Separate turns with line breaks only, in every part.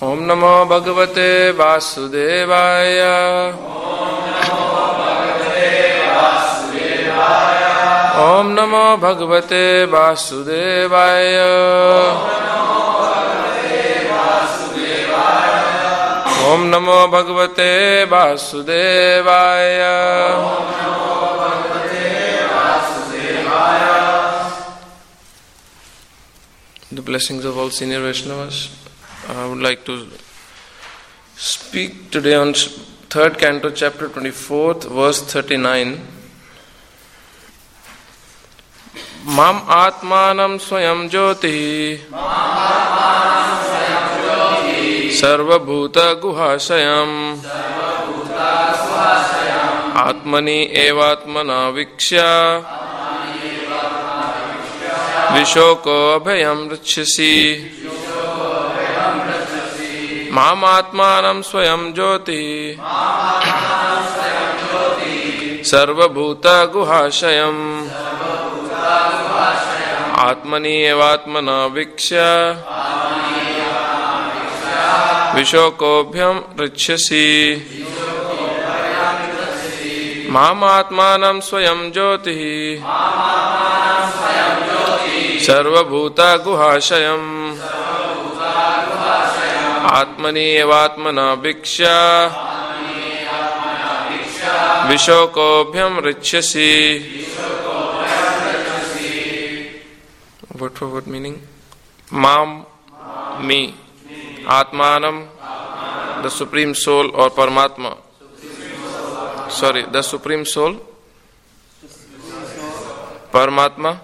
Om Namo Bhagavate Vasudevaya. Om Namo Bhagavate Vasudevaya. Om Namo Bhagavate Vasudevaya. The blessings of all senior Vaishnavas. I would like to speak today on 3rd Canto, chapter 24th, verse 39. Mam Atmanam Swayam Jyoti Sarva Bhuta Guhashayam Atmani Evatmana Vikshya Vishoko Abhayam Rachasi Mam Atmanam Swayam Jyoti Sarva Bhuta Guhashayam Atmani Evatmana Vikshya Vishokobhyam Rachasi Mam Atmanam Swayam Jyoti Sarva Bhuta Guhashayam Atmani Evatmana Vikshya Vishokobhyam Rachasi. Word for word meaning? Mam, me. Atmanam, the Supreme Soul or Paramatma. Sorry, the Supreme Soul. Paramatma.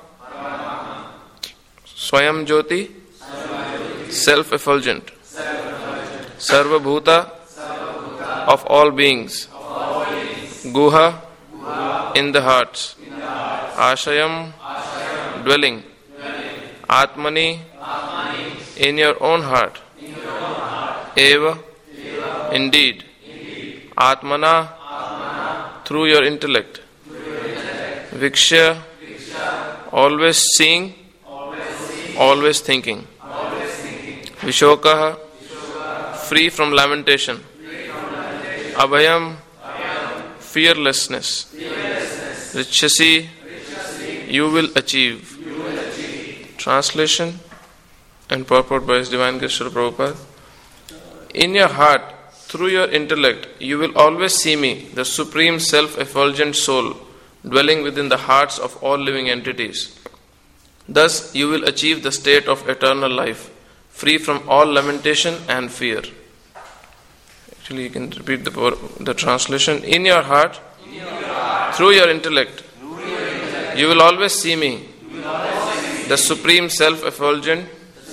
Swayam Jyoti, self-effulgent. Sarva Bhuta, of all beings. Guha, in the hearts. Ashayam, dwelling. Atmani, in your own heart. Eva, indeed. Atmana, through your intellect. Vikshya, always seeing, always thinking. Vishokaha, free from lamentation. Abhayam, fearlessness. Richasi, you will achieve. Translation and purport by His Divine Grace Srila Prabhupada. In your heart, through your intellect, you will always see me, the Supreme Self-Effulgent Soul, dwelling within the hearts of all living entities. Thus, you will achieve the state of eternal life, free from all lamentation and fear. Actually, you can repeat the translation. In your heart, through your intellect, you will always see me, the Supreme Self-Effulgent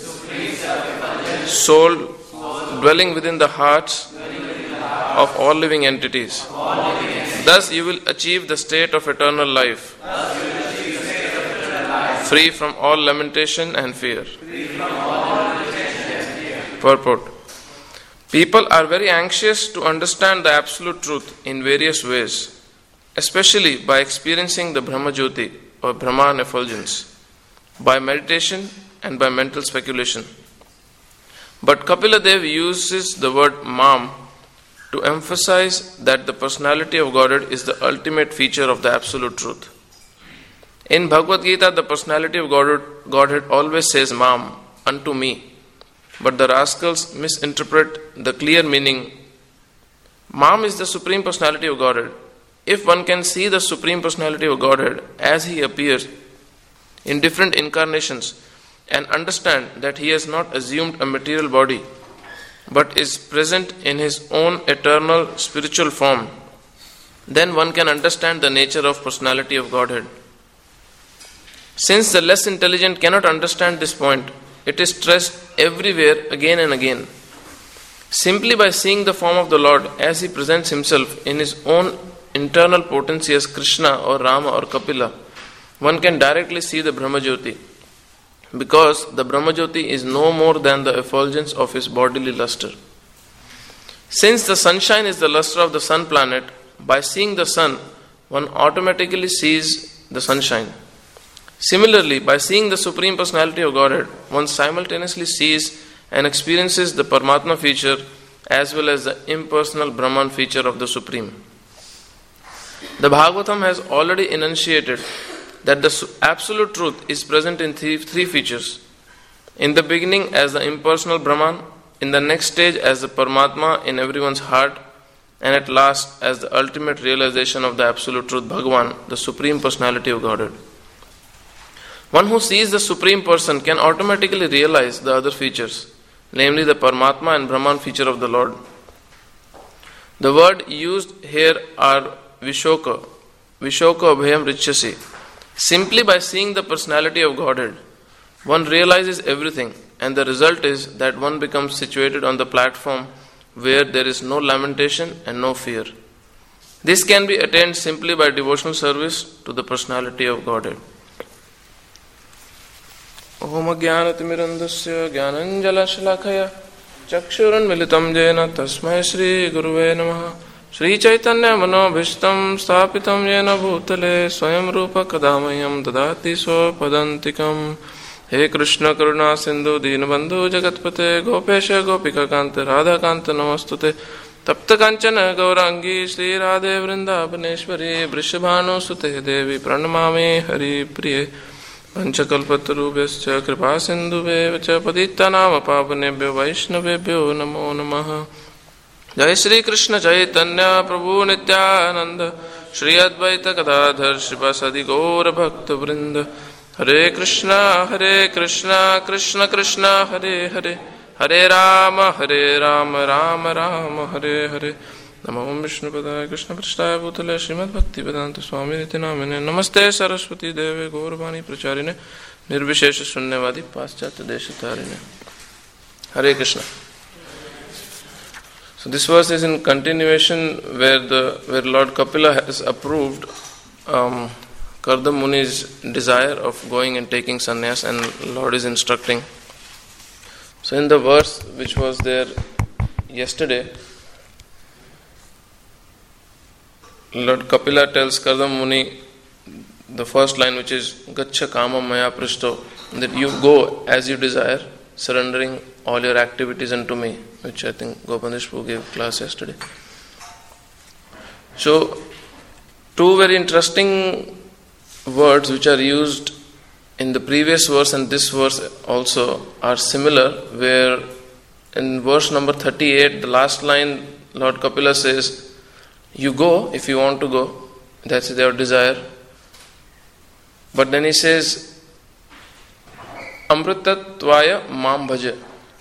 Soul, dwelling within the hearts of all living entities. Thus you will achieve the state of eternal life, free from all lamentation and fear. Purport. People are very anxious to understand the absolute truth in various ways, especially by experiencing the Brahma Jyoti or Brahman effulgence, by meditation and by mental speculation. But Kapila Dev uses the word Mam to emphasize that the personality of Godhead is the ultimate feature of the absolute truth. In Bhagavad Gita, the personality of Godhead always says Mam, unto me. But the rascals misinterpret the clear meaning. Mam is the Supreme Personality of Godhead. If one can see the Supreme Personality of Godhead as He appears in different incarnations and understand that He has not assumed a material body but is present in His own eternal spiritual form, then one can understand the nature of personality of Godhead. Since the less intelligent cannot understand this point, it is stressed everywhere again and again. Simply by seeing the form of the Lord as He presents Himself in His own internal potency as Krishna or Rama or Kapila, one can directly see the Brahma Jyoti, because the Brahma Jyoti is no more than the effulgence of His bodily luster. Since the sunshine is the luster of the sun planet, by seeing the sun, one automatically sees the sunshine. Similarly, by seeing the Supreme Personality of Godhead, one simultaneously sees and experiences the Paramatma feature as well as the impersonal Brahman feature of the Supreme. The Bhagavatam has already enunciated that the absolute truth is present in three features. In the beginning as the impersonal Brahman, in the next stage as the Paramatma in everyone's heart, and at last as the ultimate realization of the absolute truth, Bhagavan, the Supreme Personality of Godhead. One who sees the Supreme Person can automatically realize the other features, namely the Paramatma and Brahman feature of the Lord. The word used here are Vishoka Abhayam Richasi. Simply by seeing the personality of Godhead, one realizes everything, and the result is that one becomes situated on the platform where there is no lamentation and no fear. This can be attained simply by devotional service to the personality of Godhead. Om Jnanatimirandasya Jnananjalashalakaya Chakshurunmilitam Jena Tasmai Shri Guruve Namaha Shri Chaitanya Manobhishtam Sthapitam Jena Bhutale Swayam Rupa Kadamayam Dadati Swapadantikam He Krishna Karuna Sindhu Deenabandhu Jagatpate Gopesha Gopika Kanta Radha Kanta Namastute Tapta Kanchana Gaurangi Shri Radhe Vrindavaneshwari Vrishabhanu Sute Devi Pranamami Hari Priye Panchakalpatarubhyascha Kripa Sindhuvevacha Padita Nama Pavanebhyo Vaishnavebhyo Namo Namaha Jai Shri Krishna Chaitanya Prabhu Nityananda Shri Advaita Gadadhar Shrivasadi Gaura Bhakta Vrinda Hare Krishna Krishna Krishna Hare Hare Hare Rama Rama Rama Hare Hare Namo Vishnu Padaya Krishna Prasthaya Bhutale Srimad Bhakti Vedanta Swami Niti Namine Namaste Saraswati Deve Gauravani Pracharine Nirvishesha Sunyavadi Paschatya Deshatarine. Hare Krishna. So this verse is in continuation where Lord Kapila has approved Karda Muni's desire of going and taking sannyas, and Lord is instructing. So in the verse which was there yesterday, Lord Kapila tells Karda Muni the first line, which is Gacha Kama Maya Prishto, that you go as you desire, surrendering all your activities unto me, which I think Gopandeshpu gave class yesterday. So two very interesting words which are used in the previous verse and this verse also are similar, where in verse number 38, the last line, Lord Kapila says, you go if you want to go, that's their desire. But then he says, Amritatvaya Mam Bhaja,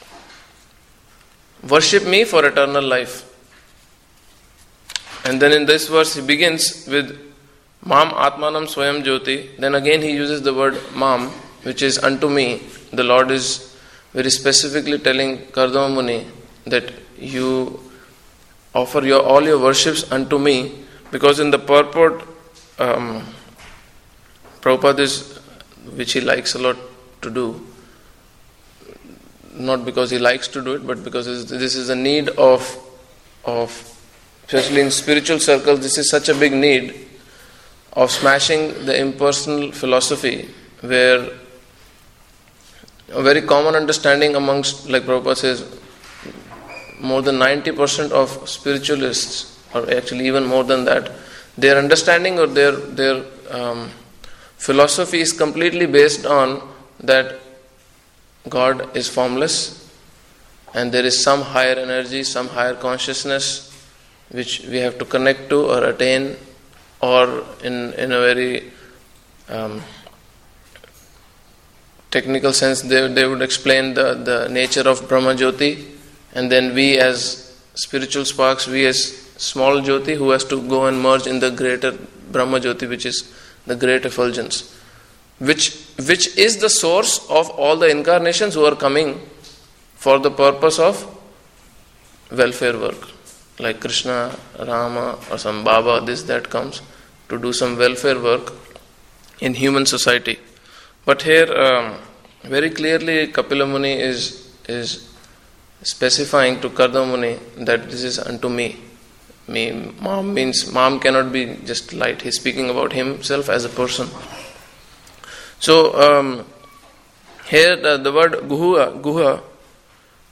worship me for eternal life. And then in this verse he begins with Mam Atmanam Swayam Jyoti. Then again he uses the word Mam, which is unto me. The Lord is very specifically telling Kardama Muni that you offer all your worships unto me, because in the purport, Prabhupada is, which he likes a lot to do, not because he likes to do it, but because this is a need of especially in spiritual circles, this is such a big need of smashing the impersonal philosophy, where a very common understanding amongst, like Prabhupada says, more than 90% of spiritualists, or actually even more than that, their understanding or their philosophy is completely based on that God is formless and there is some higher energy, some higher consciousness which we have to connect to or attain, or in a very technical sense they would explain the nature of Brahma Jyoti, and then we as spiritual sparks, we as small Jyoti who has to go and merge in the greater Brahma Jyoti, which is the great effulgence, which is the source of all the incarnations who are coming for the purpose of welfare work, like Krishna, Rama, or some Baba, this that comes to do some welfare work in human society. But here very clearly Kapila Muni is specifying to Karda Muni that this is unto me. Mam means, Mam cannot be just light. He's speaking about himself as a person. So here the word Guha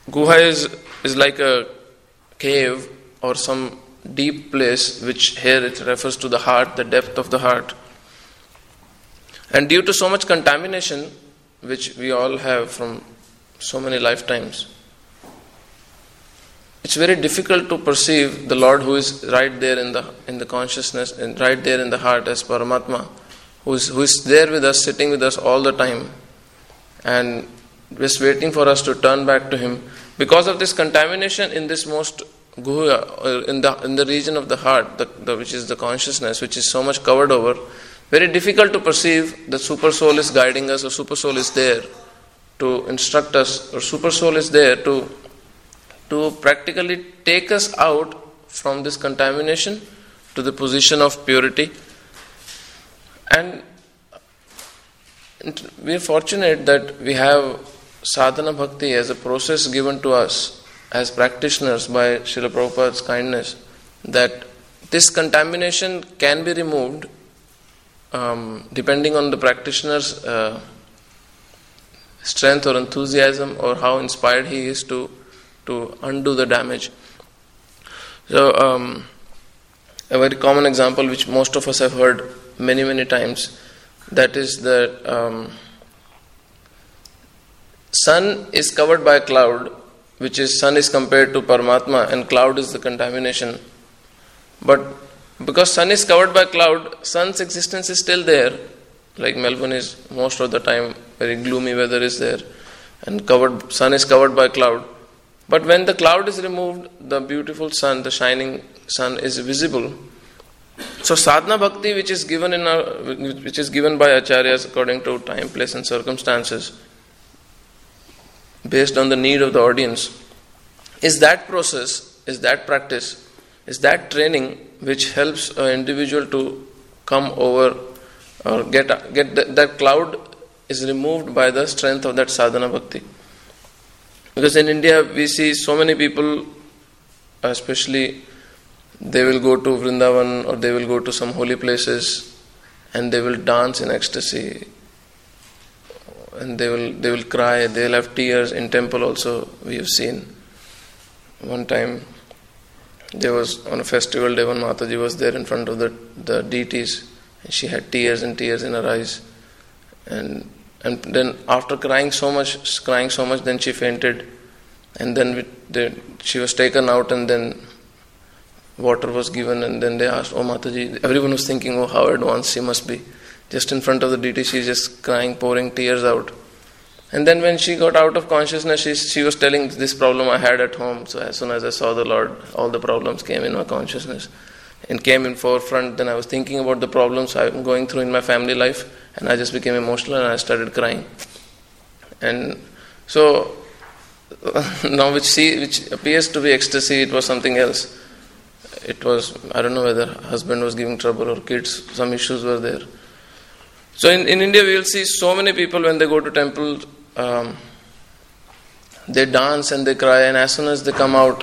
Guha is like a cave or some deep place, which here it refers to the heart, the depth of the heart. And due to so much contamination, which we all have from so many lifetimes, it's very difficult to perceive the Lord who is right there in the consciousness and right there in the heart as Paramatma, who is there with us, sitting with us all the time, and just waiting for us to turn back to Him. Because of this contamination in this most guha, in the region of the heart, which is the consciousness, which is so much covered over, very difficult to perceive that Super Soul is guiding us, or Super Soul is there to instruct us, or Super Soul is there to practically take us out from this contamination to the position of purity. And we are fortunate that we have sadhana bhakti as a process given to us as practitioners by Srila Prabhupada's kindness, that this contamination can be removed depending on the practitioner's strength or enthusiasm, or how inspired he is to undo the damage. So a very common example which most of us have heard many, many times, that is that sun is covered by a cloud, which is sun is compared to Paramatma and cloud is the contamination. But because sun is covered by cloud, sun's existence is still there. Like Melbourne is most of the time very gloomy weather is there, and sun is covered by cloud. But when the cloud is removed, the beautiful sun, the shining sun is visible. So sadhana bhakti, which is given by acharyas according to time, place and circumstances, based on the need of the audience, is that process, is that practice, is that training which helps an individual to come over or get that cloud is removed by the strength of that sadhana bhakti. Because in India we see so many people, especially they will go to Vrindavan or they will go to some holy places and they will dance in ecstasy, and they will cry, they will have tears. In temple also we have seen. One time there was on a festival day, when Mataji was there in front of the deities, and she had tears and tears in her eyes, and then after crying so much, then she fainted, and then she was taken out, and then water was given, and then they asked, "Oh Mataji," everyone was thinking, "Oh, how advanced she must be." Just in front of the deity, she is just crying, pouring tears out. And then when she got out of consciousness, she was telling, "This problem I had at home. So as soon as I saw the Lord, all the problems came in my consciousness and came in forefront. Then I was thinking about the problems I'm going through in my family life, and I just became emotional and I started crying." And so now which appears to be ecstasy, it was something else. It was, I don't know whether husband was giving trouble or kids, some issues were there. So in India we will see so many people when they go to temple, they dance and they cry, and as soon as they come out,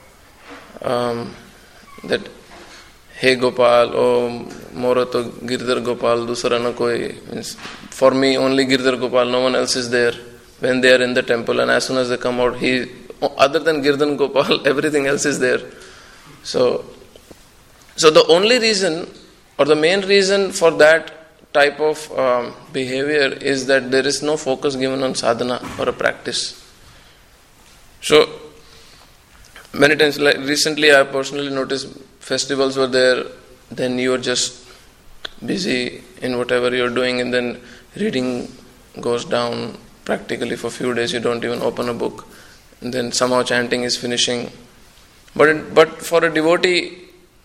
that "Hey Gopal, oh Mora to Girdhar Gopal, dusra na koi," means for me only Girdhar Gopal, no one else is there. When they are in the temple, and as soon as they come out, other than Girdhar Gopal, everything else is there. So the only reason or the main reason for that type of behavior is that there is no focus given on sadhana or a practice. So many times, like recently I personally noticed festivals were there, then you are just busy in whatever you are doing, and then reading goes down practically for a few days. You don't even open a book, and then somehow chanting is finishing. But for a devotee,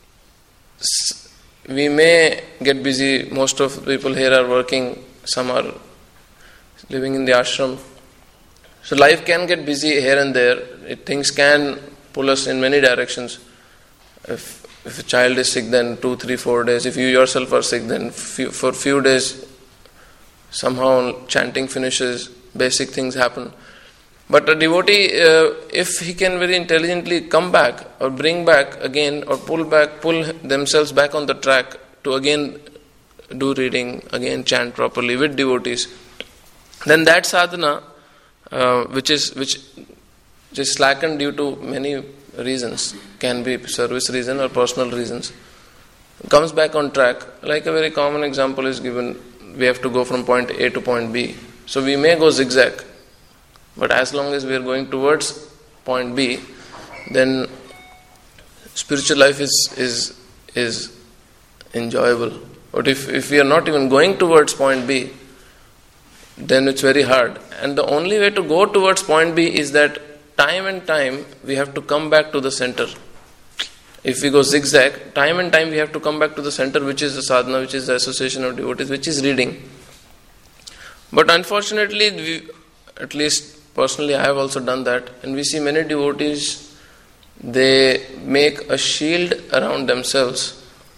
we may get busy. Most of the people here are working, some are living in the ashram. So life can get busy here and there. Things can pull us in many directions. If a child is sick, then 2, 3, 4 days. If you yourself are sick, then for a few days, somehow chanting finishes, basic things happen. But a devotee, if he can very intelligently come back or bring back again or pull themselves back on the track to again do reading, again chant properly with devotees, then that sadhana, which which is slackened due to many reasons, can be service reason or personal reasons, comes back on track. Like a very common example is given, we have to go from point A to point B. So we may go zigzag, but as long as we are going towards point B, then spiritual life is enjoyable. But if we are not even going towards point B, then it's very hard. And the only way to go towards point B is that time and time we have to come back to the center. If we go zigzag, time and time we have to come back to the center, which is the sadhana, which is the association of devotees, which is reading. But unfortunately, at least personally I have also done that, and we see many devotees, they make a shield around themselves,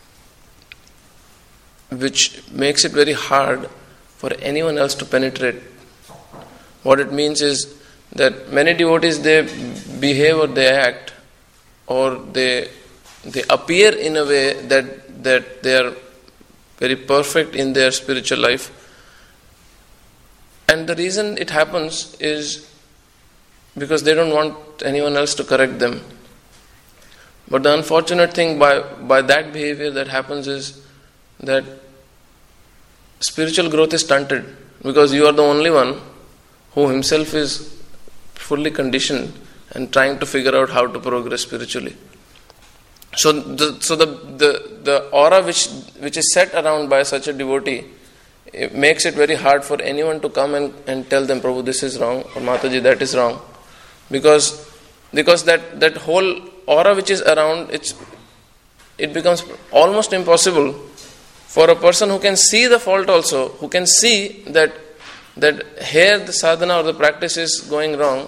which makes it very hard for anyone else to penetrate. What it means is that many devotees, they behave or they act or they appear in a way that they are very perfect in their spiritual life. And the reason it happens is because they don't want anyone else to correct them. But the unfortunate thing by that behavior that happens is that spiritual growth is stunted, because you are the only one who himself is fully conditioned and trying to figure out how to progress spiritually. So the aura which is set around by such a devotee, it makes it very hard for anyone to come and tell them, Prabhu, this is wrong, or Mataji, that is wrong. Because that whole aura which is around, it becomes almost impossible for a person who can see the fault also, who can see that here the sadhana or the practice is going wrong,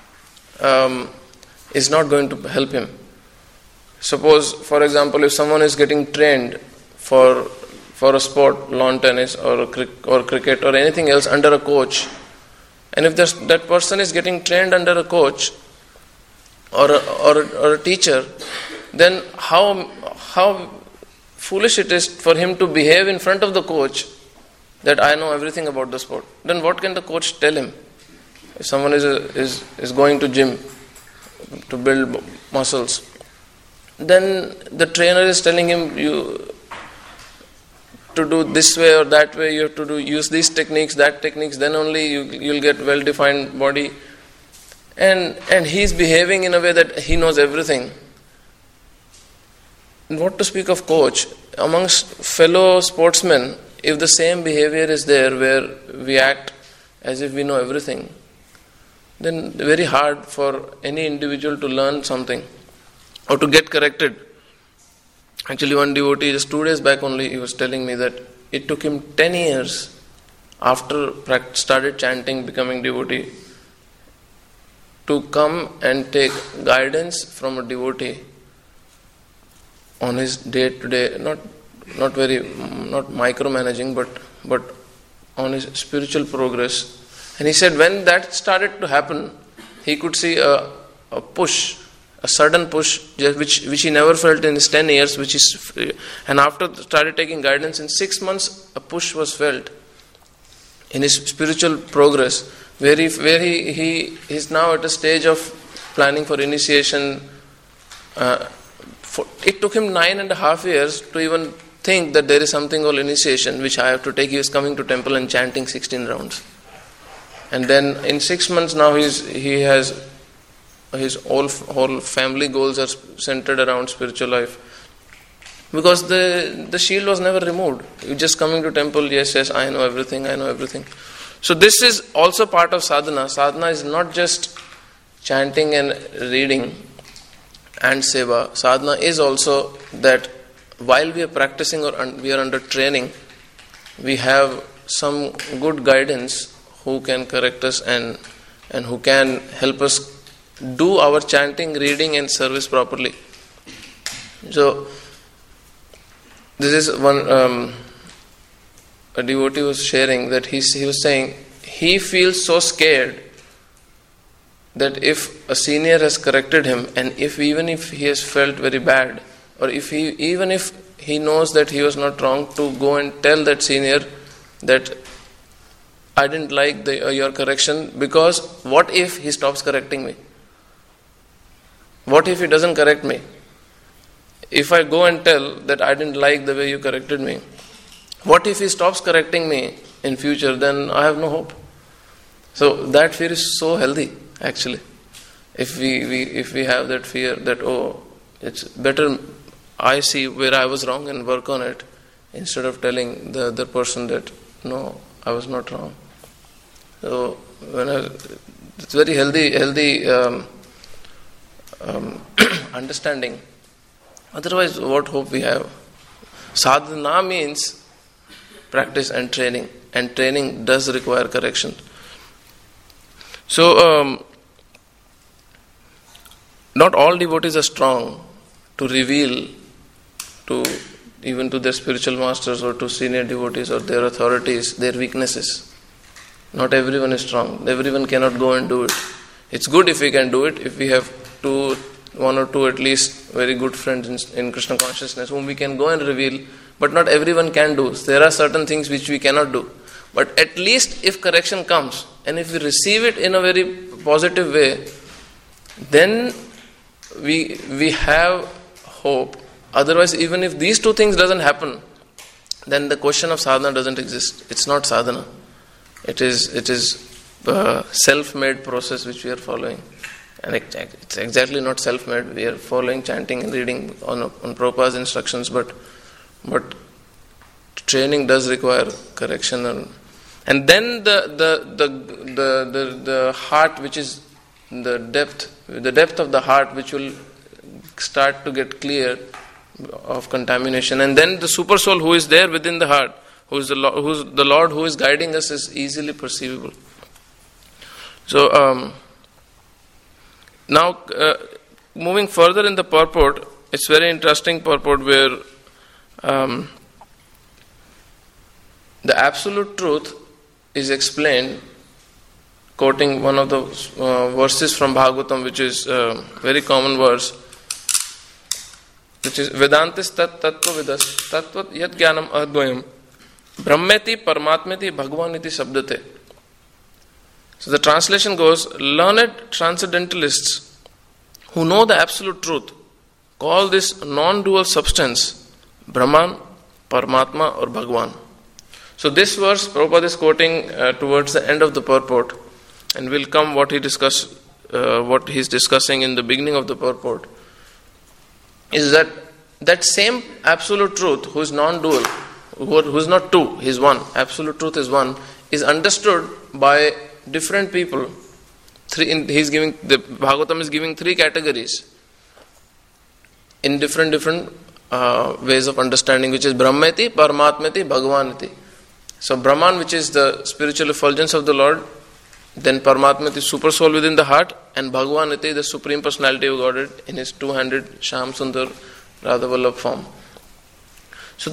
is not going to help him. Suppose, for example, if someone is getting trained for a sport, lawn tennis or cricket or anything else under a coach, and if that person is getting trained under a coach or a teacher, then how foolish it is for him to behave in front of the coach that I know everything about the sport. Then what can the coach tell him? If someone is going to gym to build muscles, then the trainer is telling him, you to do this way or that way, you have to use these techniques, that techniques, then only you'll get well-defined body. And he's behaving in a way that he knows everything. What to speak of coach? Amongst fellow sportsmen, if the same behavior is there where we act as if we know everything, then very hard for any individual to learn something or to get corrected. Actually, one devotee, just 2 days back only, he was telling me that it took him 10 years after started chanting, becoming devotee, to come and take guidance from a devotee on his day-to-day, not micromanaging, but on his spiritual progress. And he said when that started to happen, he could see a push, a sudden push, which he never felt in his 10 years, and after started taking guidance, in 6 months, a push was felt in his spiritual progress, where he is now at a stage of planning for initiation. It took him 9.5 years to even think that there is something called initiation, which I have to take. He was coming to temple and chanting 16 rounds. And then in 6 months now, he has his whole family goals are centered around spiritual life. Because the shield was never removed. You just coming to temple, yes, I know everything. So this is also part of sadhana. Sadhana is not just chanting and reading and seva. Sadhana is also that while we are practicing or we are under training, we have some good guidance who can correct us and who can help us do our chanting, reading and service properly. So this is one a devotee was sharing that he was saying he feels so scared that if a senior has corrected him, and even if he has felt very bad, or even if he knows that he was not wrong, to go and tell that senior that I didn't like your correction, because what if he stops correcting me? What if he doesn't correct me? If I go and tell that I didn't like the way you corrected me, what if he stops correcting me in future? Then I have no hope. So that fear is so healthy, actually. If we have that fear that, it's better I see where I was wrong and work on it, instead of telling the other person that no, I was not wrong. So it's very healthy understanding. Otherwise, what hope we have? Sadhana means practice and training does require correction. So, not all devotees are strong to reveal even to their spiritual masters or to senior devotees or their authorities their weaknesses. Not everyone is strong. Everyone cannot go and do it. It's good if we can do it, if we have one or two at least very good friends in Krishna consciousness whom we can go and reveal, but not everyone can do. There are certain things which we cannot do. But at least if correction comes and if we receive it in a very positive way, then we have hope. Otherwise, even if these two things doesn't happen, then the question of sadhana doesn't exist. It's not sadhana. It is a self-made process which we are following. And it's exactly not self-made. We are following, chanting and reading on Prabhupada's instructions, but training does require correction. And then the heart, which is the depth of the heart, which will start to get clear of contamination. And then the super soul who is there within the heart, who's the Lord who is guiding us, is easily perceivable. So now moving further in the purport, it's very interesting purport where the absolute truth is explained, quoting one of the verses from Bhagavatam, which is a very common verse, which is Vedantis tat tattva vidas tattvat yat jnanam advayam brahmeti paramatmeti bhagavaniti sabdate. So the translation goes, learned transcendentalists who know the absolute truth call this non-dual substance Brahman, Paramatma or Bhagavan. So this verse Prabhupada is quoting towards the end of the purport, and will come what he's discussing in the beginning of the purport, is that same absolute truth, who is non-dual, who is not two, he is one, absolute truth is one, is understood by different people. The Bhagavatam is giving three categories in different ways of understanding, which is Brahmeti, Paramatmeti, Bhagavaniti. So Brahman, which is the spiritual effulgence of the Lord, then Paramatmati, super soul within the heart, and Bhagavaniti, the Supreme Personality of Godhead in his two-handed Shyam Sundar Radha Vallabh form. So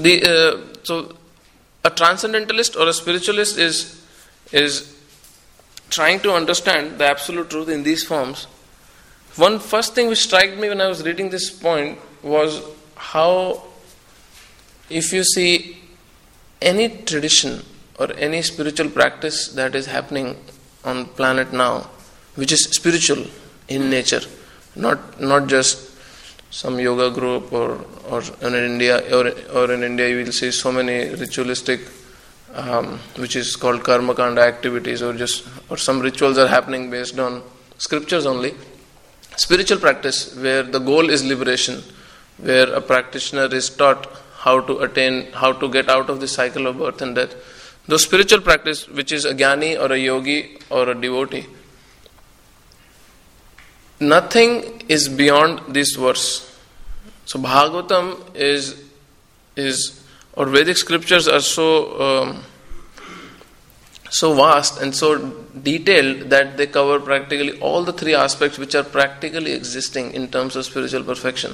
a transcendentalist or a spiritualist is trying to understand the absolute truth in these forms. One first thing which struck me when I was reading this point was how, if you see any tradition or any spiritual practice that is happening on planet now, which is spiritual in nature, not just some yoga group or in India you will see so many ritualistic which is called karma kanda activities, or some rituals are happening based on scriptures only. Spiritual practice where the goal is liberation, where a practitioner is taught how to get out of the cycle of birth and death. Those spiritual practice, which is a jnani or a yogi or a devotee, nothing is beyond this verse. So Bhagavatam or Vedic scriptures are so vast and so detailed that they cover practically all the three aspects which are practically existing in terms of spiritual perfection.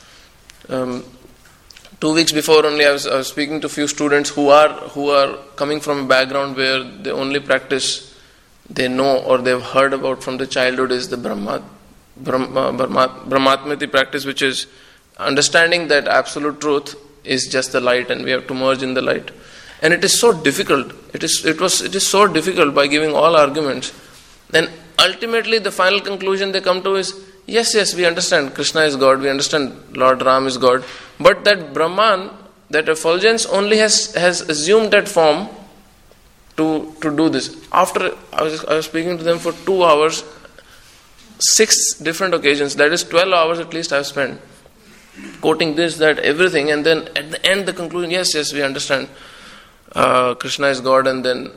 2 weeks before only I was speaking to a few students who are coming from a background where the only practice they know or they've heard about from the childhood is the Brahmatmati practice, which is understanding that absolute truth is just the light and we have to merge in the light. And it is so difficult. It is so difficult by giving all arguments. Then ultimately the final conclusion they come to is, Yes, we understand Krishna is God, we understand Lord Ram is God, but that Brahman, that effulgence only has assumed that form to do this. After I was speaking to them for 2 hours, 6 different occasions, that is 12 hours at least I have spent quoting this, that, everything, and then at the end the conclusion, yes, we understand Krishna is God, and then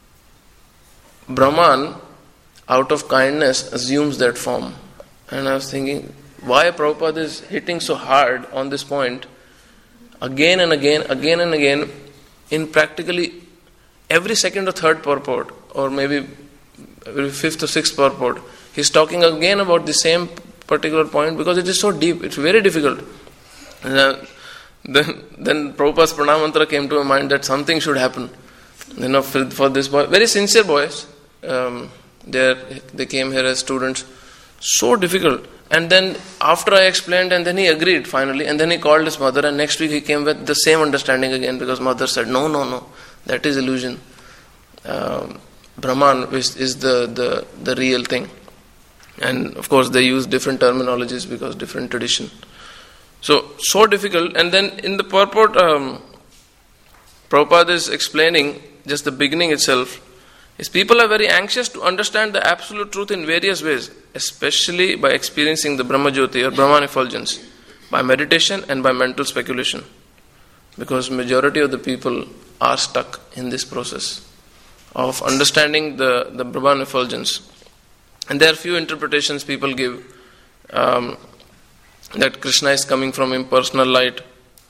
Brahman out of kindness assumes that form. And I was thinking, why Prabhupada is hitting so hard on this point again and again in practically every second or third purport, or maybe every fifth or sixth purport. He's talking again about the same particular point because it is so deep, it's very difficult. And then Prabhupada's Pranam Mantra came to my mind that something should happen, for this boy, very sincere boys. They came here as students, so difficult. And then after I explained, and then he agreed finally, and then he called his mother, and next week he came with the same understanding again, because mother said, no, that is illusion. Brahman is the real thing. And of course they use different terminologies because different tradition. So difficult. And then in the purport, Prabhupada is explaining just the beginning itself. Is people are very anxious to understand the absolute truth in various ways, especially by experiencing the Brahma Jyoti or Brahman effulgence, by meditation and by mental speculation. Because majority of the people are stuck in this process of understanding the Brahman effulgence. And there are few interpretations people give, that Krishna is coming from impersonal light.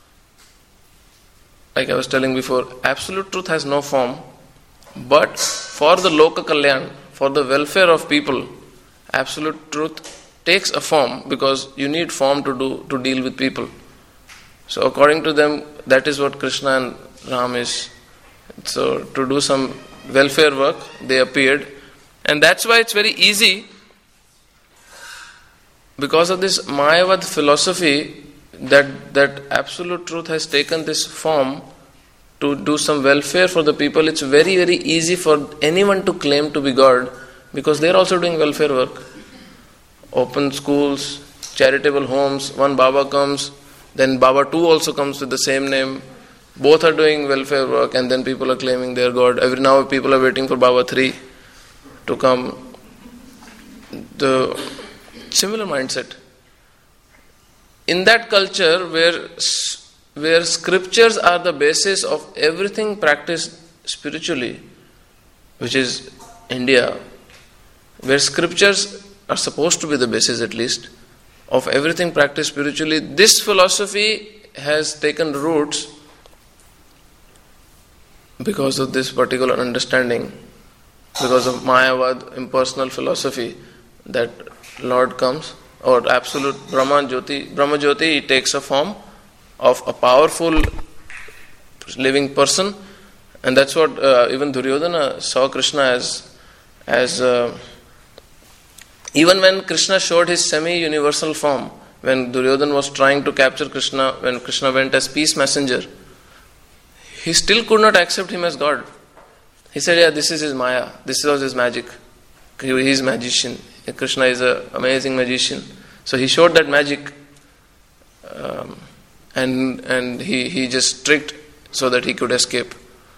Like I was telling before, absolute truth has no form, but for the Loka Kalyan, for the welfare of people, absolute truth takes a form, because you need form to deal with people. So according to them, that is what Krishna and Ram is. So to do some welfare work, they appeared. And that's why it's very easy, because of this Mayavad philosophy, that absolute truth has taken this form to do some welfare for the people. It's very, very easy for anyone to claim to be God, because they're also doing welfare work. Open schools, charitable homes, one Baba comes, then Baba 2 also comes with the same name. Both are doing welfare work, and then people are claiming they're God. Every now people are waiting for Baba 3 to come. The similar mindset. In that culture where scriptures are the basis of everything practiced spiritually, which is India, where scriptures are supposed to be the basis at least of everything practiced spiritually, this philosophy has taken roots because of this particular understanding, because of Mayavad, impersonal philosophy, that Lord comes, or absolute Brahma Jyoti, it takes a form of a powerful living person. And that's what even Duryodhana saw Krishna as even when Krishna showed his semi-universal form, when Duryodhana was trying to capture Krishna, when Krishna went as peace messenger, he still could not accept him as God. He said, this is his Maya, this was his magic. He is magician. Krishna is an amazing magician. So he showed that magic, and he just tricked so that he could escape.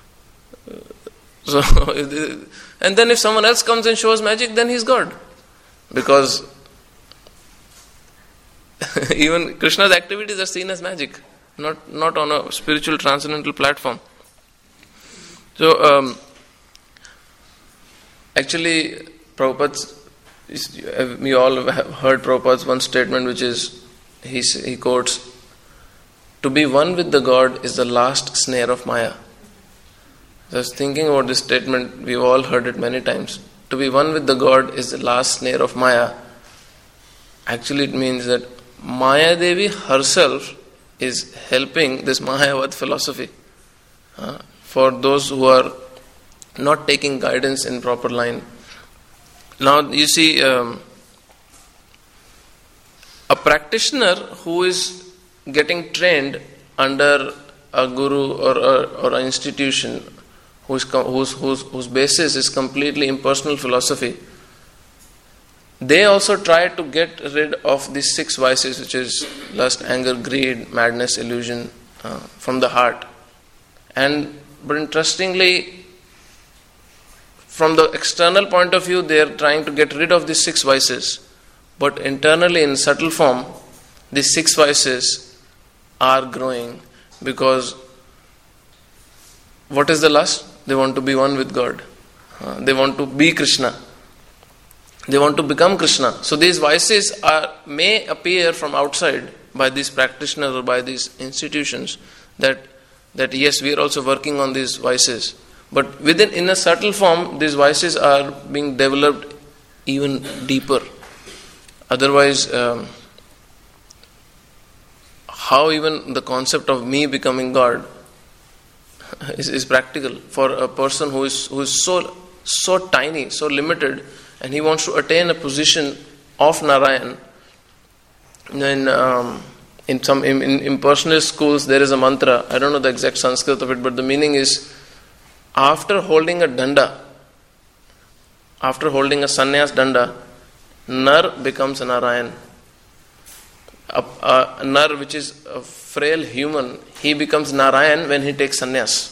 And then if someone else comes and shows magic, then he's God. Because even Krishna's activities are seen as magic, not on a spiritual transcendental platform. So actually, Prabhupada's, we all have heard Prabhupada's one statement, which is, he quotes, "To be one with the God is the last snare of Maya." I was thinking about this statement, we've all heard it many times. To be one with the God is the last snare of Maya. Actually it means that Maya Devi herself is helping this Mayavad philosophy for those who are not taking guidance in proper line. Now you see, a practitioner who is getting trained under a guru or an institution whose basis is completely impersonal philosophy, they also try to get rid of these 6 vices, which is lust, anger, greed, madness, illusion, from the heart. But interestingly, from the external point of view, they are trying to get rid of these 6 vices. But internally, in subtle form, these 6 vices are growing, because what is the lust? They want to be one with God. They want to be Krishna. They want to become Krishna. So these vices may appear from outside by these practitioners or by these institutions that yes, we are also working on these vices. But in a subtle form, these vices are being developed even deeper. Otherwise, how even the concept of me becoming God is practical for a person who is so tiny, so limited, and he wants to attain a position of Narayan. Then in some impersonalist schools there is a mantra. I don't know the exact Sanskrit of it, but the meaning is, after holding a danda, after holding a sannyas danda, Nar becomes a Narayan. A Nar, which is a frail human, he becomes Narayan when he takes sannyas.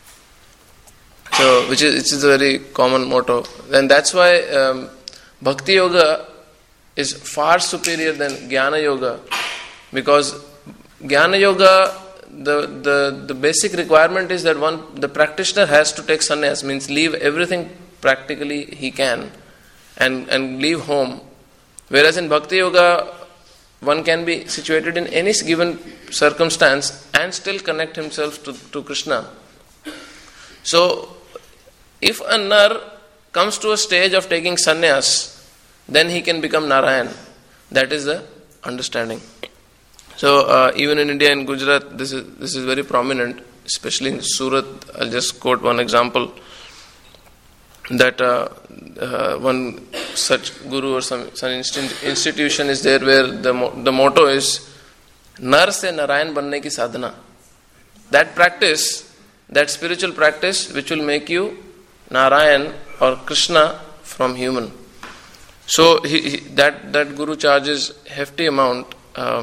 So, which is a very common motto. And that's why Bhakti Yoga is far superior than Jnana Yoga, because Jnana Yoga, the basic requirement is that the practitioner has to take sannyas, means leave everything practically he can and leave home. Whereas in Bhakti Yoga, one can be situated in any given circumstance and still connect himself to Krishna. So, if a Nar comes to a stage of taking sannyas, then he can become Narayan. That is the understanding. So, even in India, in Gujarat, this is very prominent, especially in Surat. I'll just quote one example, that one such guru or some institution is there where the motto is Nar se Narayan banne ki sadhana. That practice, that spiritual practice which will make you Narayan or Krishna from human. So that guru charges hefty amount,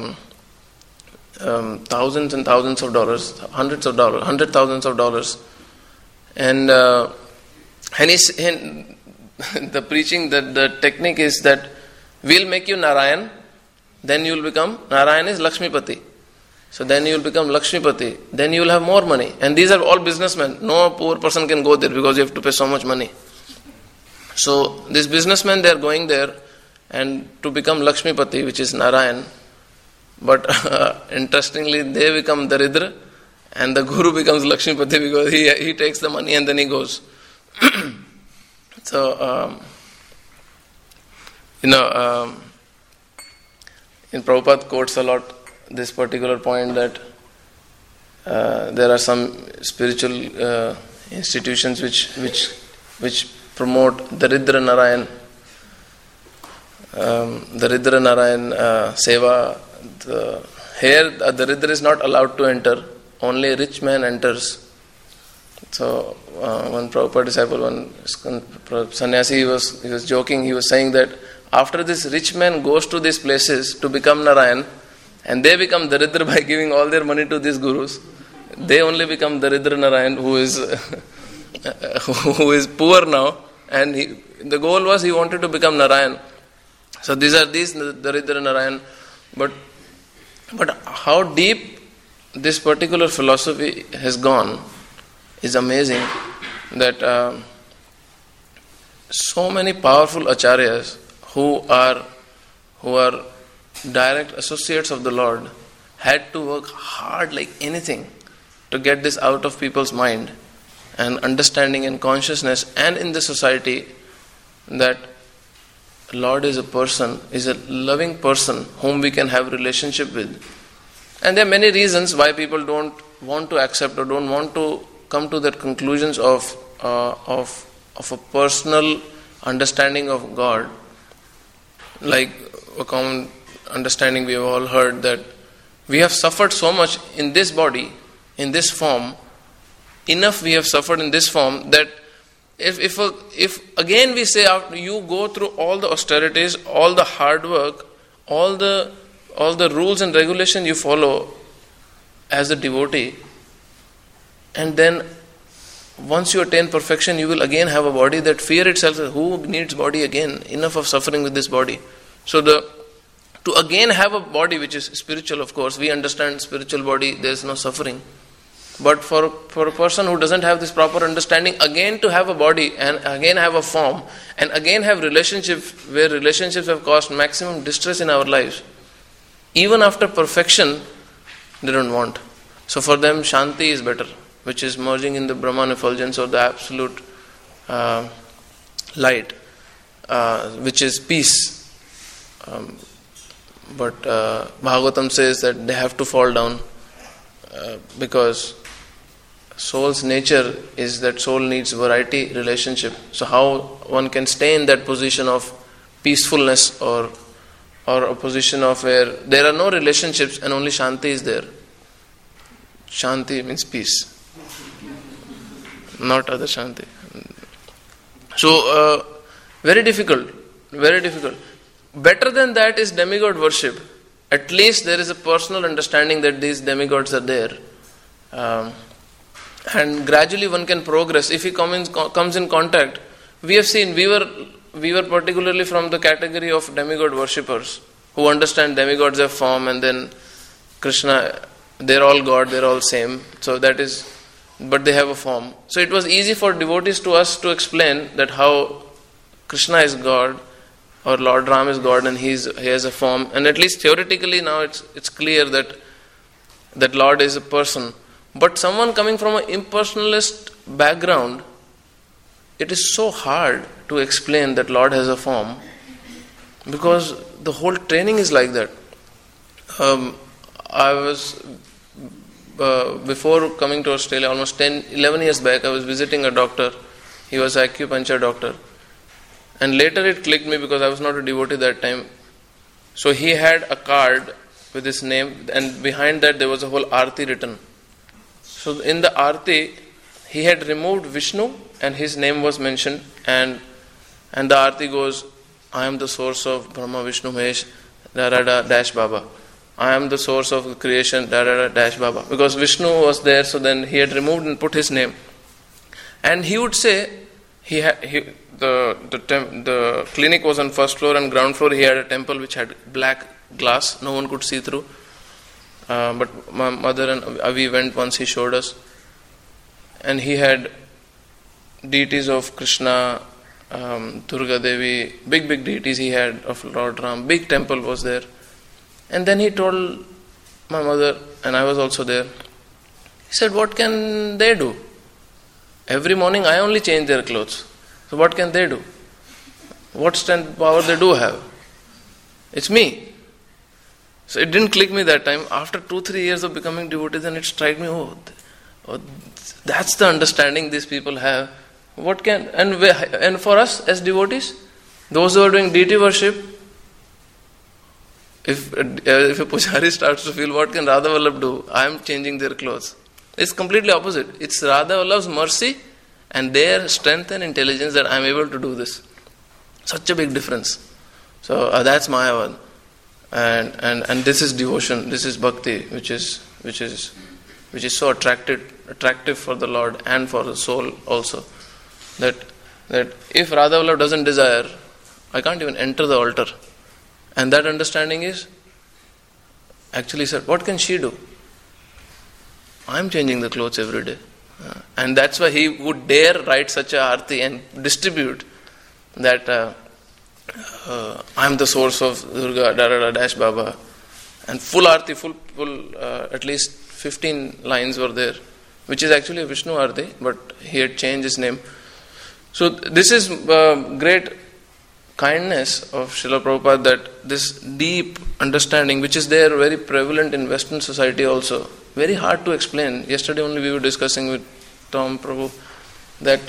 thousands and thousands of dollars, hundred thousands of dollars, and the preaching, that the technique is that we'll make you Narayan, then you will become, Narayan is Lakshmipati. So then you will become Lakshmipati, then you will have more money. And these are all businessmen. No poor person can go there because you have to pay so much money. So these businessmen, they are going there and to become Lakshmipati, which is Narayan. But interestingly, they become Daridra and the guru becomes Lakshmipati because he takes the money and then he goes. So, in Prabhupada quotes a lot this particular point, that there are some spiritual institutions which promote Daridra Narayan, Seva. Here a Daridra is not allowed to enter, only a rich man enters. So one Prabhupada disciple, one sannyasi, he was joking, he was saying that after this rich man goes to these places to become Narayan, and they become Daridra by giving all their money to these gurus, they only become Daridra Narayan, who is poor now, and the goal was he wanted to become Narayan. So these Daridra Narayan. But how deep this particular philosophy has gone is amazing, that so many powerful acharyas who are direct associates of the Lord had to work hard like anything to get this out of people's mind and understanding and consciousness and in the society, that Lord is a person, is a loving person whom we can have relationship with. And there are many reasons why people don't want to accept or don't want to come to that conclusions of a personal understanding of God. Like a common understanding we have all heard, that we have suffered so much in this body, in this form, enough we have suffered in this form that if again we say after you go through all the austerities, all the hard work, all the rules and regulations you follow as a devotee, and then once you attain perfection, you will again have a body. That fear itself, who needs body again? Enough of suffering with this body. So to again have a body which is spiritual, of course, we understand spiritual body, there is no suffering. But for a person who doesn't have this proper understanding, again to have a body and again have a form and again have relationships where relationships have caused maximum distress in our lives, even after perfection, they don't want. So for them, Shanti is better, which is merging in the Brahman effulgence or the absolute light, which is peace. But Bhagavatam says that they have to fall down because soul's nature is that soul needs variety relationship. So how one can stay in that position of peacefulness or a position of where there are no relationships and only Shanti is there. Shanti means peace, not other Shanti. So very difficult, very difficult. Better than that is demigod worship. At least there is a personal understanding that these demigods are there. And gradually one can progress. If he comes in contact, we have seen, we were particularly from the category of demigod worshippers who understand demigods have form and then Krishna, they're all God, they're all same. So that is, but they have a form. So it was easy for devotees to us to explain that how Krishna is God or Lord Ram is God and he has a form. And at least theoretically now it's clear that Lord is a person. But someone coming from an impersonalist background, it is so hard to explain that Lord has a form because the whole training is like that. I was, before coming to Australia, almost 11 years back, I was visiting a doctor. He was an acupuncture doctor. And later it clicked me because I was not a devotee that time. So he had a card with his name and behind that there was a whole Aarti written. So in the Aarti, he had removed Vishnu and his name was mentioned and the Aarti goes, I am the source of Brahma Vishnu Mahesh, dash Baba. I am the source of creation, dash Baba. Because Vishnu was there, so then he had removed and put his name. And he would say, the clinic was on first floor and ground floor. He had a temple which had black glass, no one could see through. But my mother and Avi went once, he showed us. And he had deities of Krishna, Durga Devi, big deities he had of Lord Ram. Big temple was there. And then he told my mother, and I was also there, he said, what can they do? Every morning I only change their clothes. So what can they do? What strength, power they do have? It's me. So it didn't click me that time. After 2-3 years of becoming devotee, then it struck me, oh, that's the understanding these people have. What can, and for us as devotees, those who are doing deity worship, if a pujari starts to feel, what can Radha Vallabh do? I am changing their clothes. It's completely opposite. It's Radha Vallabh's mercy and their strength and intelligence that I am able to do this. Such a big difference. So that's Mayavad. And this is devotion, this is bhakti, which is so attractive for the Lord and for the soul also. That if Radha Vallabh doesn't desire, I can't even enter the altar. And that understanding is, actually said, what can she do? I'm changing the clothes every day. And that's why he would dare write such a arti and distribute that I'm the source of Durga, dash Baba. And full arti, full at least 15 lines were there, which is actually a Vishnu arti, but he had changed his name. So this is great kindness of Srila Prabhupada, that this deep understanding, which is there very prevalent in Western society also, very hard to explain. Yesterday only we were discussing with Tom Prabhu that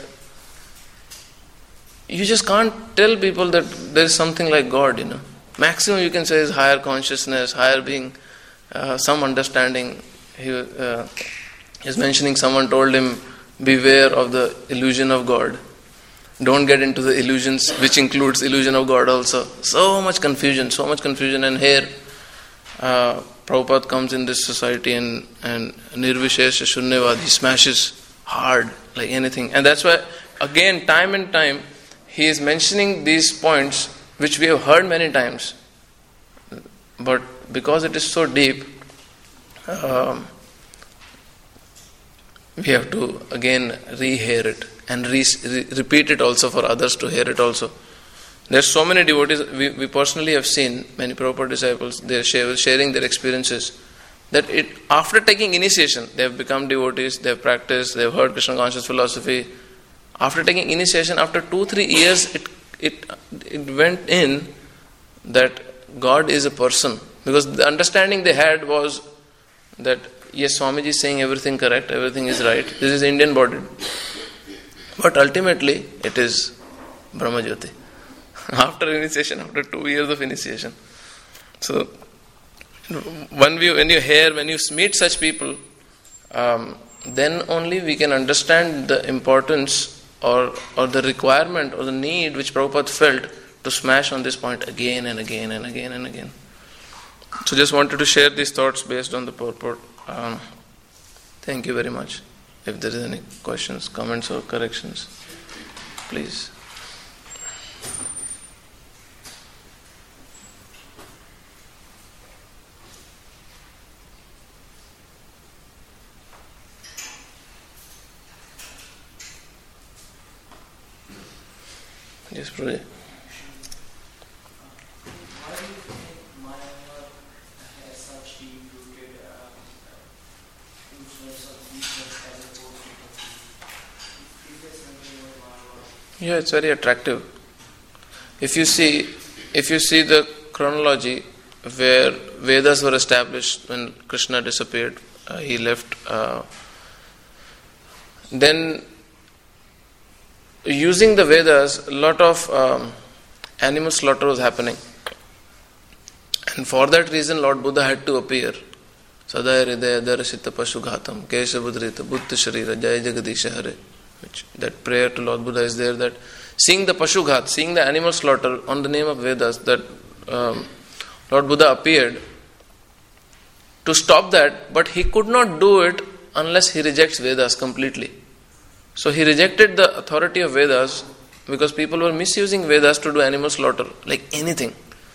you just can't tell people that there is something like God, Maximum you can say is higher consciousness, higher being, some understanding. He is mentioning someone told him, beware of the illusion of God. Don't get into the illusions, which includes illusion of God also. So much confusion. And here, Prabhupada comes in this society and Nirvishesha Shunyavad, he smashes hard like anything. And that's why, again, time and time, he is mentioning these points which we have heard many times. But because it is so deep, we have to again re-hear it and repeat it also for others to hear it also. There's so many devotees, we personally have seen many Prabhupada disciples, they are sharing their experiences, that after taking initiation, they have become devotees, they have practiced, they have heard Krishna conscious philosophy. After taking initiation, after 2-3 years, it went in that God is a person. Because the understanding they had was that, yes, Swamiji is saying everything correct, everything is right, this is Indian body. But ultimately, it is Brahma Jyoti. After initiation, after 2 years of initiation. So, when you meet such people, then only we can understand the importance or the requirement or the need which Prabhupada felt to smash on this point again and again and again and again. So just wanted to share these thoughts based on the purport. Thank you very much. If there is any questions, comments or corrections, please. Yes, Prabhuji.
Why do you think Myanmar has such deep-rooted influence of weakness as opposed to Bhakti? Is there something about Myanmar?
Yeah, it's very attractive. If you see the chronology where Vedas were established when Krishna disappeared, he left. Then, using the Vedas, a lot of animal slaughter was happening. And for that reason, Lord Buddha had to appear. Sadaya Hridaya Darasita Pashughatam Keshabudrita Buddha Sharira Jaya Jagadisha Hare. That prayer to Lord Buddha is there, that seeing the Pashughat, seeing the animal slaughter on the name of Vedas, that Lord Buddha appeared to stop that, but he could not do it unless he rejects Vedas completely. So he rejected the authority of Vedas because people were misusing Vedas to do animal slaughter, like anything.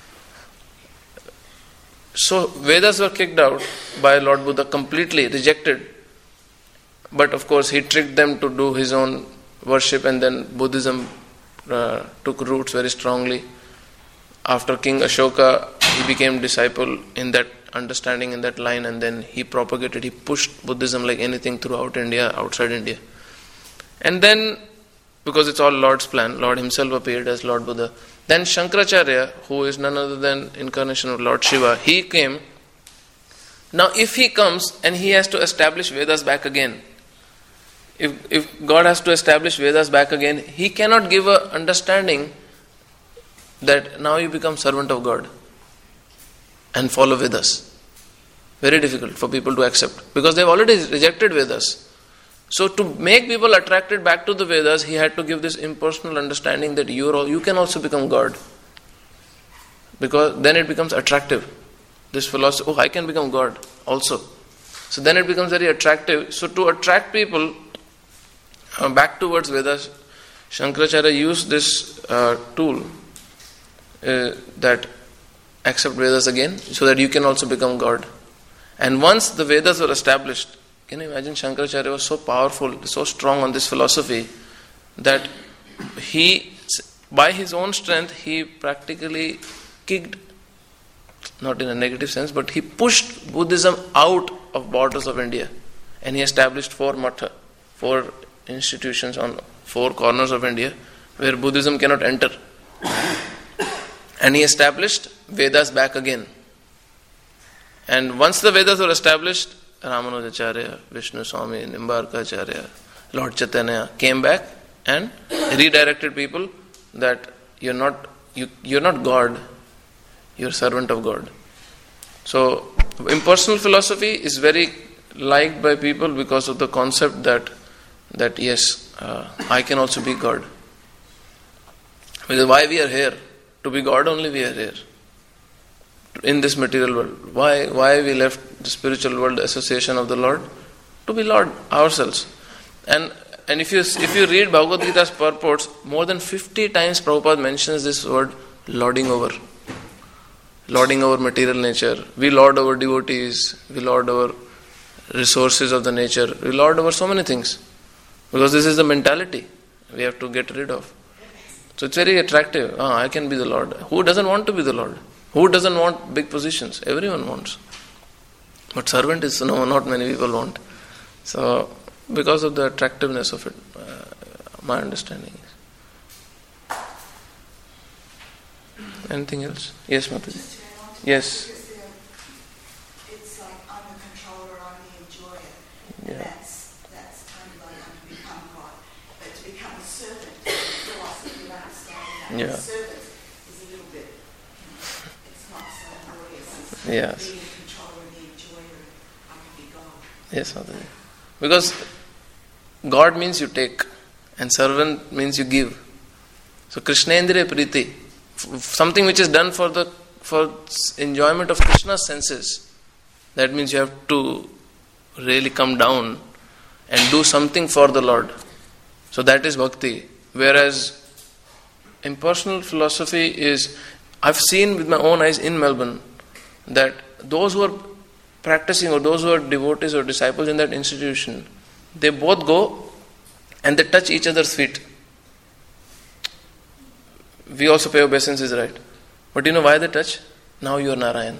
So Vedas were kicked out by Lord Buddha, completely rejected. But of course he tricked them to do his own worship, and then Buddhism took roots very strongly. After King Ashoka, he became disciple in that understanding, in that line, and then he pushed Buddhism like anything throughout India, outside India. And then, because it's all Lord's plan, Lord himself appeared as Lord Buddha. Then Shankaracharya, who is none other than incarnation of Lord Shiva, he came. Now if he comes and he has to establish Vedas back again, if God has to establish Vedas back again, he cannot give a understanding that now you become servant of God and follow Vedas. Very difficult for people to accept, because they've already rejected Vedas. So to make people attracted back to the Vedas, he had to give this impersonal understanding that you can also become God. Because then it becomes attractive. This philosophy, I can become God also. So then it becomes very attractive. So to attract people back towards Vedas, Shankaracharya used this tool that accept Vedas again, so that you can also become God. And once the Vedas were established, can you imagine, Shankaracharya was so powerful, so strong on this philosophy, that he, by his own strength, he practically kicked, not in a negative sense, but he pushed Buddhism out of borders of India. And he established 4 matha, 4 institutions on 4 corners of India, where Buddhism cannot enter. And he established Vedas back again. And once the Vedas were established, Ramanujacharya, Vishnu Swami, Nimbarkacharya, Lord Chaitanya came back and redirected people that you're not God, you're servant of God. So impersonal philosophy is very liked by people because of the concept that yes, I can also be God. Because why we are here? To be God only we are here. In this material world. Why we left the spiritual world, the association of the Lord? To be Lord ourselves. And if you read Bhagavad Gita's purports, more than 50 times Prabhupada mentions this word lording over. Lording over material nature. We lord over devotees. We lord over resources of the nature. We lord over so many things. Because this is the mentality we have to get rid of. So it's very attractive. I can be the Lord. Who doesn't want to be the Lord? Who doesn't want big positions? Everyone wants. But servant is not many people want. So because of the attractiveness of it, my understanding is. Anything else? Yes, Mataji. Yes.
It's like I'm the controller, I'm the enjoyer.
Yeah.
That's kind of like I'm to become God. But to become a servant, philosophy of understanding that
Yeah.
the servant is a little bit, it's not so glorious as
Yes.
being the controller and the enjoyer. I can be God.
Yes, Mataji. Because God means you take and servant means you give. So Krishnendriya Priti, something which is done for enjoyment of Krishna's senses, that means you have to really come down and do something for the Lord. So that is bhakti. Whereas impersonal philosophy is, I've seen with my own eyes in Melbourne that those who are practicing or those who are devotees or disciples in that institution, they both go and they touch each other's feet. We also pay obeisances, right? But you know why they touch? Now you are Narayan.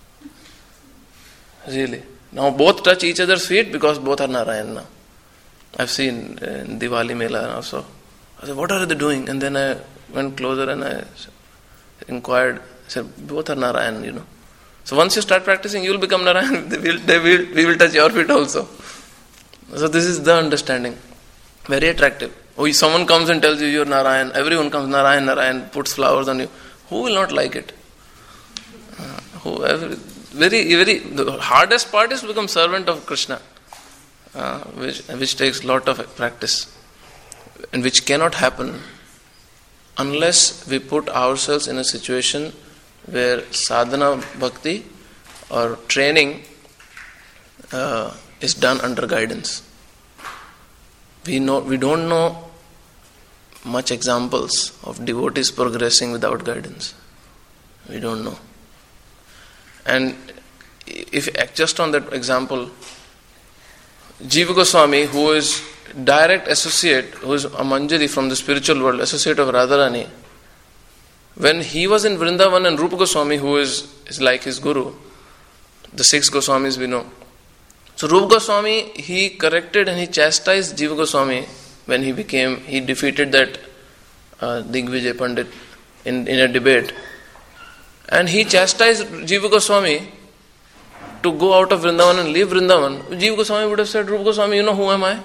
Really. Now both touch each other's feet because both are Narayan now. I've seen in Diwali Mela also. I said, what are they doing? And then I went closer and I inquired. I said, both are Narayan, you know. So once you start practicing, you will become Narayan. We will touch your feet also. So this is the understanding. Very attractive. Someone comes and tells you you're Narayan. Everyone comes, Narayan, puts flowers on you. Who will not like it? The hardest part is to become servant of Krishna, which takes a lot of practice, and which cannot happen unless we put ourselves in a situation where sadhana bhakti or training is done under guidance. We don't know much examples of devotees progressing without guidance. We don't know. And if just on that example, Jiva Goswami, who is direct associate, who is a Manjari from the spiritual world, associate of Radharani, when he was in Vrindavan, and Rupa Goswami, who is like his guru, the 6 Goswamis we know. So Rupa Goswami, he corrected and he chastised Jiva Goswami when he defeated that Digvijay Pandit in a debate. And he chastised Jiva Goswami to go out of Vrindavan and leave Vrindavan. Jiva Goswami would have said, Rupa Goswami, you know who am I?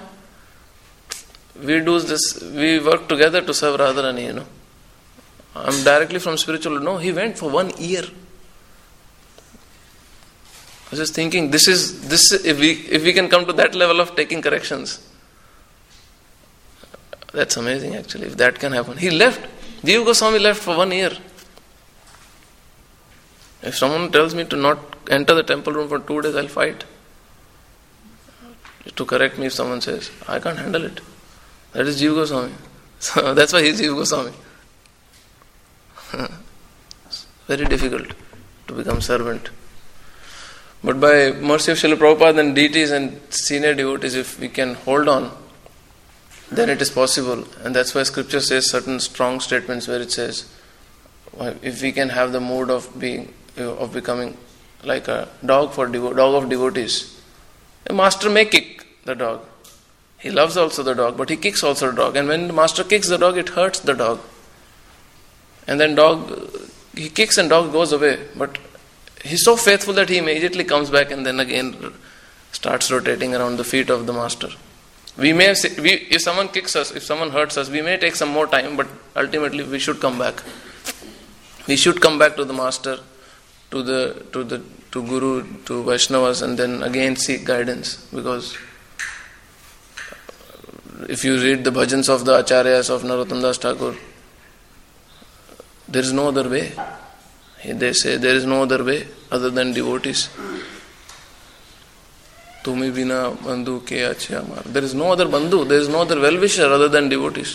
We work together to serve Radharani, you know. I'm directly from spiritual. No, he went for 1 year. I was just thinking, if we can come to that level of taking corrections, that's amazing actually, if that can happen. He left. Jiva Goswami left for 1 year. If someone tells me to not enter the temple room for 2 days, I'll fight. To correct me if someone says, I can't handle it. That is Jiva Goswami. So that's why he is Jiva Goswami. It's very difficult to become servant. But by mercy of Srila Prabhupada and deities and senior devotees, if we can hold on, then it is possible. And that's why scripture says certain strong statements where it says, if we can have the mood of becoming like a dog of devotees. A master may kick the dog. He loves also the dog, but he kicks also the dog. And when the master kicks the dog, it hurts the dog. And then he kicks and dog goes away. But he's so faithful that he immediately comes back and then again starts rotating around the feet of the master. If someone kicks us, if someone hurts us, we may take some more time, but ultimately we should come back. We should come back to the master, to Guru, to Vaishnavas, and then again seek guidance. Because if you read the bhajans of the Acharyas of Narottam Das Thakur, There is no other way. They say there is no other way other than devotees. Tumi bina bandhu ke achhe amar. There is no other bandhu, there is no other well-wisher other than devotees.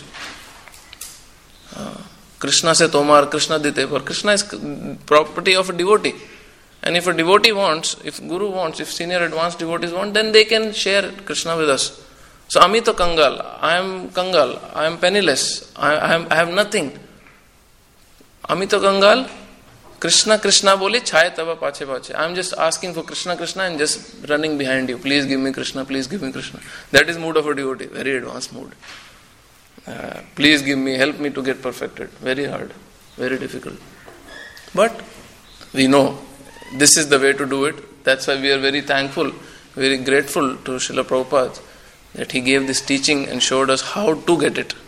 Krishna se tomar, Krishna dite par. Krishna is property of a devotee. And if a devotee wants, if Guru wants, if senior advanced devotees want, then they can share Krishna with us. So Amito Kangal, I am penniless, I have nothing. Amito Kangal, Krishna Krishna boli, chai tava pache pache. I am just asking for Krishna Krishna and just running behind you. Please give me Krishna, please give me Krishna. That is mood of a devotee, very advanced mood. Please give me, help me to get perfected. Very hard, very difficult. But we know this is the way to do it. That's why we are very thankful, very grateful to Srila Prabhupada that he gave this teaching and showed us how to get it.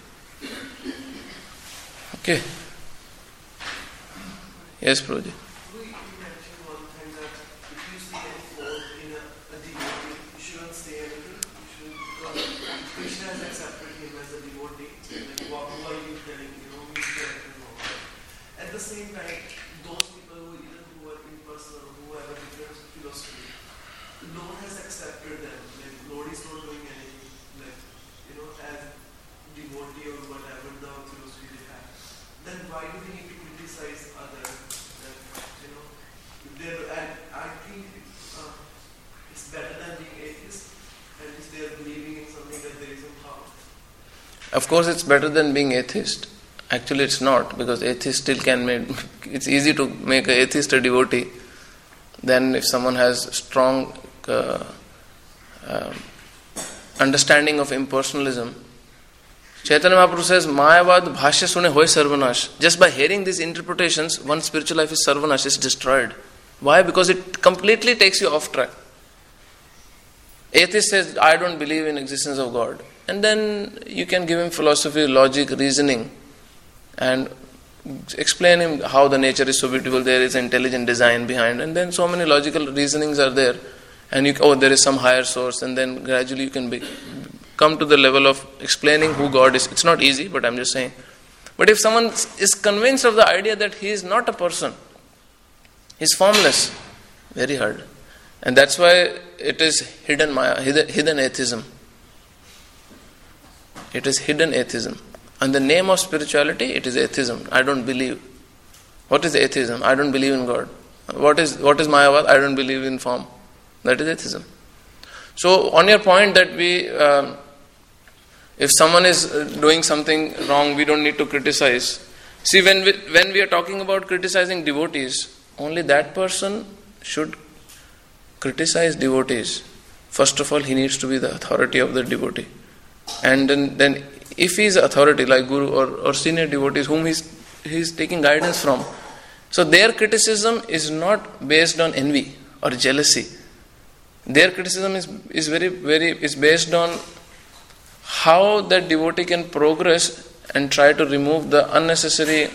Okay. Yes, Prabhuji.
You mentioned one thing that if you see any fault in a devotee, you shouldn't say anything. Because Krishna has accepted him as a devotee. Like, why are you telling he's correct and wrong? At the same time, those people who are impersonal, who have a different philosophy, Lord has accepted them. Like, Lord is not doing anything. Like, as devotee or whatever the philosophy they have. Then why do we need to criticize others? And I think it's better than being atheist, and if they are believing in something that there isn't harm.
Of course, it's better than being atheist. Actually, it's not, because atheist still can make. It's easy to make an atheist a devotee. Then, if someone has strong understanding of impersonalism, Chaitanya Mahaprabhu says, Mayavad bhashya sune hoy sarvanash. Just by hearing these interpretations, one's spiritual life is sarvanash, is destroyed. Why? Because it completely takes you off track. Atheist says, I don't believe in existence of God. And then you can give him philosophy, logic, reasoning, and explain him how the nature is so beautiful, there is intelligent design behind, and then so many logical reasonings are there. And there is some higher source, and then gradually you can come to the level of explaining who God is. It's not easy, but I'm just saying. But if someone is convinced of the idea that he is not a person, he's formless, very hard. And that's why it is hidden Maya, hidden atheism. It is hidden atheism. And the name of spirituality, it is atheism. I don't believe. What is atheism? I don't believe in God. What is Mayavad? I don't believe in form. That is atheism. So on your point that if someone is doing something wrong, we don't need to criticize. See, when we are talking about criticizing devotees, only that person should criticize devotees. First of all, he needs to be the authority of the devotee. And then if he is authority like Guru or senior devotees whom he is taking guidance from, so their criticism is not based on envy or jealousy. Their criticism is based on how that devotee can progress and try to remove the unnecessary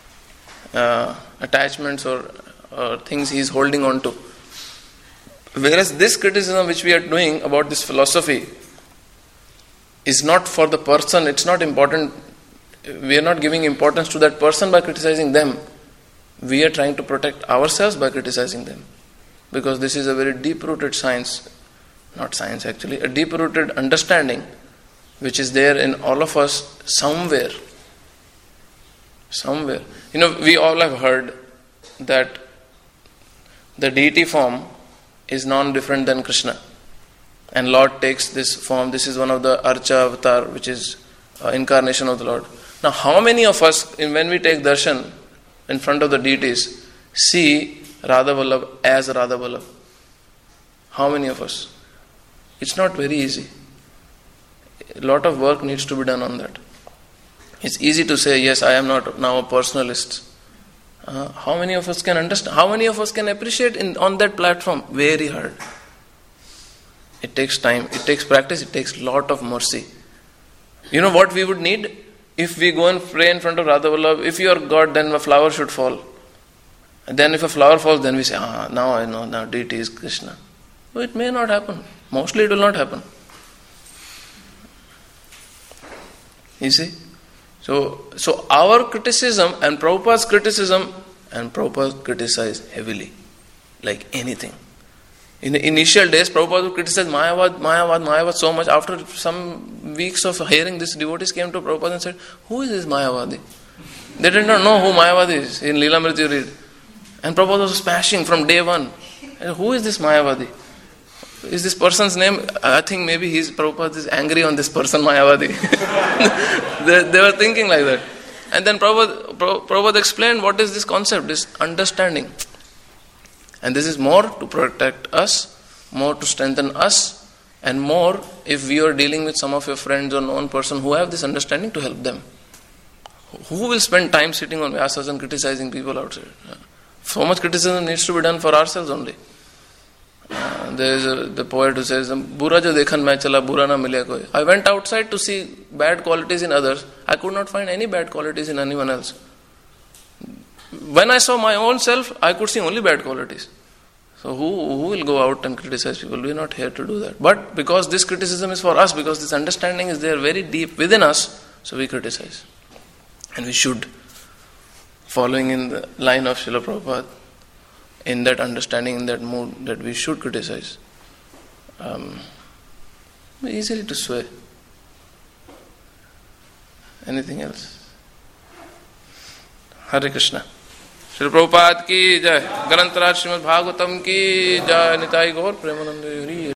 attachments or things he is holding on to. Whereas this criticism which we are doing about this philosophy is not for the person, it's not important. We are not giving importance to that person by criticizing them. We are trying to protect ourselves by criticizing them. Because this is a very deep-rooted science, not science actually, a deep-rooted understanding which is there in all of us somewhere. Somewhere. We all have heard that the deity form is non-different than Krishna. And Lord takes this form. This is one of the Archa avatar, which is incarnation of the Lord. Now, how many of us, when we take darshan in front of the deities, see Radha Vallabh as Radha Vallabh? How many of us? It's not very easy. A lot of work needs to be done on that. It's easy to say, yes, I am not now a personalist. How many of us can understand? How many of us can appreciate on that platform? Very hard. It takes time, it takes practice, it takes lot of mercy. You know what we would need? If we go and pray in front of Radha Vallabh, if you are God, then a flower should fall. And then if a flower falls, then we say, now I know, now deity is Krishna. Well, it may not happen. Mostly it will not happen. You see? So our criticism and Prabhupada's criticism, and Prabhupada criticized heavily, like anything. In the initial days, Prabhupada would criticize Mayavad so much. After some weeks of hearing this, devotees came to Prabhupada and said, who is this Mayavadi? They did not know who Mayavadi is. In Leelamrita you read. And Prabhupada was smashing from day one. And who is this Mayavadi? Is this person's name? I think maybe Prabhupada is angry on this person, Mayavadi. they were thinking like that. And then Prabhupada explained what is this concept, this understanding. And this is more to protect us, more to strengthen us, and more if we are dealing with some of your friends or known person who have this understanding, to help them. Who will spend time sitting on Vyasas and criticizing people outside? So much criticism needs to be done for ourselves only. There is the poet who says, "Bura jo dekhan main chala, bura na milya koi." I went outside to see bad qualities in others. I could not find any bad qualities in anyone else. When I saw my own self, I could see only bad qualities. So who will go out and criticize people? We are not here to do that. But because this criticism is for us, because this understanding is there very deep within us, so we criticize. And we should, following in the line of Srila Prabhupada, in that understanding, in that mood, that we should criticize. Easily to sway. Anything else? Hare Krishna. Srila Prabhupada ki jai. Grantharaja Srimad Bhagavatam ki jai. Nitai Gaur Premanande Hri.